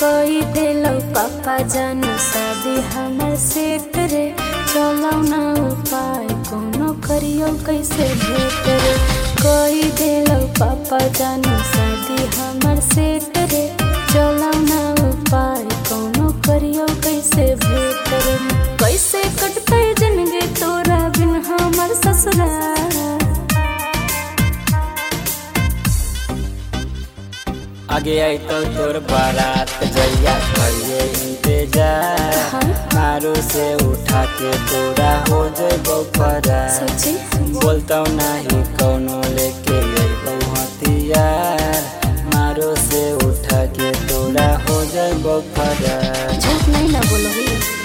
कोई दिलो पापा जानू शादी हमर से करे। चलो ना उपाय कोनो करियो कैसे भेट रे। कोई दिलो पापा जानू शादी हमर से करे। चलो ना उपाय कोनो करियो कैसे भेट रे। कैसे कटते जिंदगी तोरा बिन हमर ससुराल। आगे आई तो तोर बारात जइया करिए इंतजार। मारू से उठा के तोरा हो जइबो फरार। बोलता नहीं कौनो लेके अइबो हथियार। मारू से उठा के तोरा हो जइबो फरार। झूठ नहीं ना बोलोगी।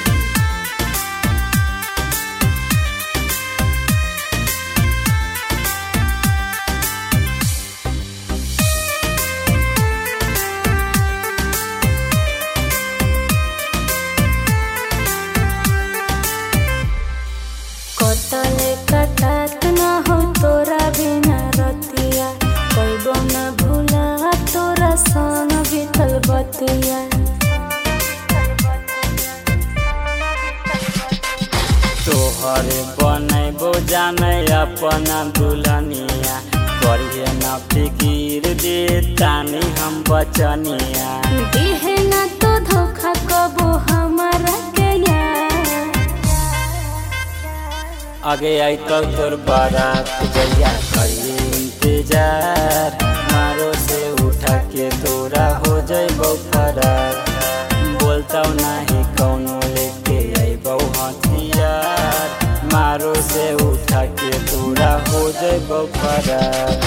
कटले कटात ना हो तोरा बिना रतिया। कइबो ना भूला तोरा संग बीतल बतिया। तोहरे बनैबो जाने अपना दुल्हनिया। करिए ना फिकीर दे तानी हम बचनिया। दिहे ना तो धोखा कबो हमारा के यार। आगे आई तो तोर बारात जइया करिए इंतजार। मारो से उठा के तोरा हो जइबो फरार। बोलता नहीं कौनो लेके अइबो हथियार। मारो से उठा के तोरा हो जइबो फरार।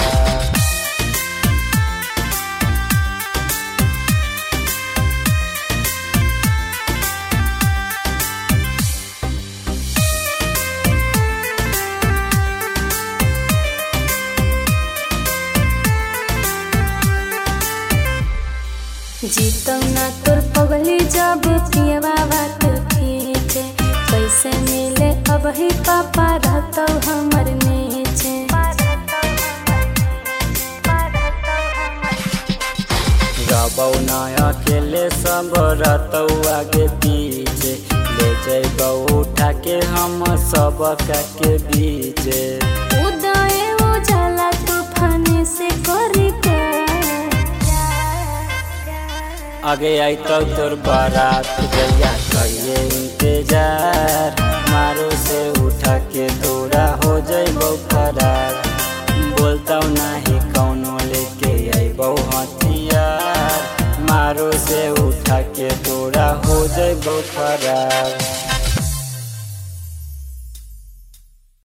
जीतम ना तोर पगली जब पियवा बात खींचे। कैसे मिले अब ही पापा रहता हमर नीचे। रबौ ना अकेले सब रहतौ आगे पीछे। ले जइबौ उठा के हम सब के बीचे। उदय उजाला तूफानी से करी के। आगे आई तो तोर बारात जइया करिए इंतजार। मारो से उठा के तोरा हो जइबो फरार। बोलता नहीं कौनो लेके अइबो हथियार। मारो से उठा के तोरा हो जइबो फरार।